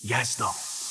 یزدا.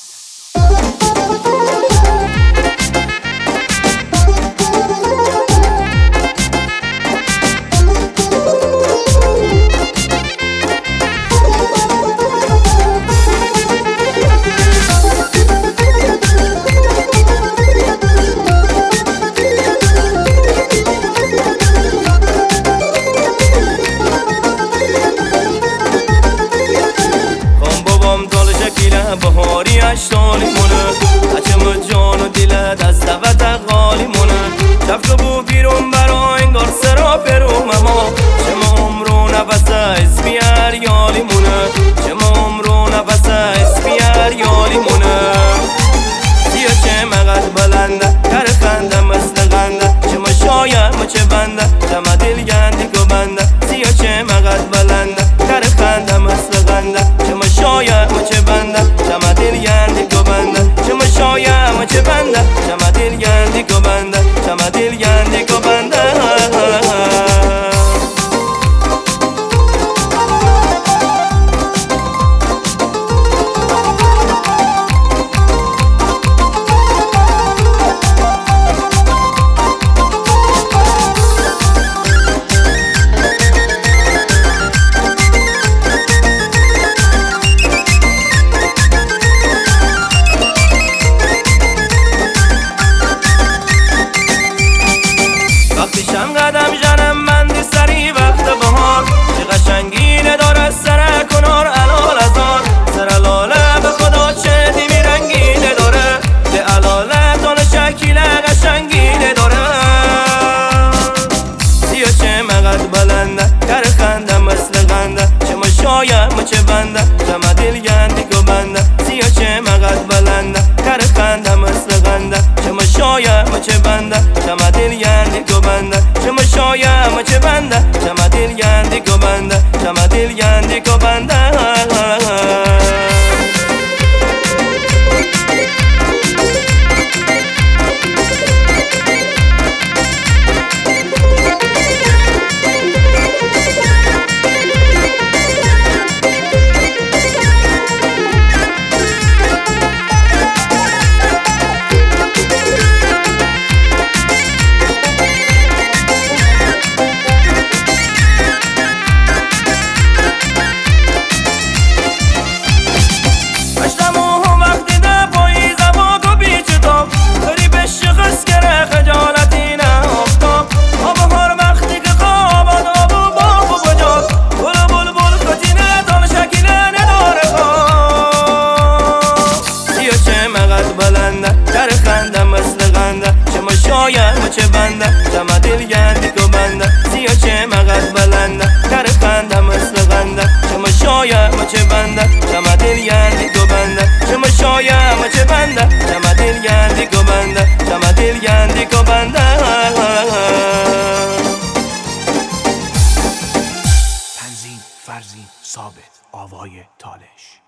بهاری اشتالی مونه هچم جان و دل دست و تقالی مونه شفت بو بیرون برا انگار سرا پروم ما چه عمرو نفس اسمی اریالی مونه چه عمرو نفس اسمی اریالی مونه سیا چه مقد بلنده کر خنده مثل غنده چه مشایم چه بنده چه دل گندی که بنده سیا چه مقد بلنده کر خنده مثل غنده چه مشایم چه بنده چما دل گندی که بنده چما شایم چه بنده چما دل گندی که بنده چما دل گندی که بنده شم قدم جنم مندی سری وقت بهار چه قشنگینه داره سر کنار علال از آن سر لاله به خدا چه دیمی رنگینه داره به علاله دانه شکیله قشنگینه داره سیا چه مقد بلنده کر خنده مثل غنده چه مشایم چه بنده چما دل گندی که بنده سیا چه مقد بلنده کر خنده مثل غنده چه مشایم چه بنده چما دل گندی که بنده چما شایم چه بنده چما دل گندی که بنده چما دل گندی که بنده کر خنده مثل غنده چه مشایم چه بنده چما دل گندی که بنده سیا چه مقد بلنده کر خنده مثل غنده چه مشایم چه بنده چما دل گندی که بنده چه مشایم چه بنده چما دل گندی که بنده چما دل گندی که بنده تنظیم فرزین ثابت، آوای تالش.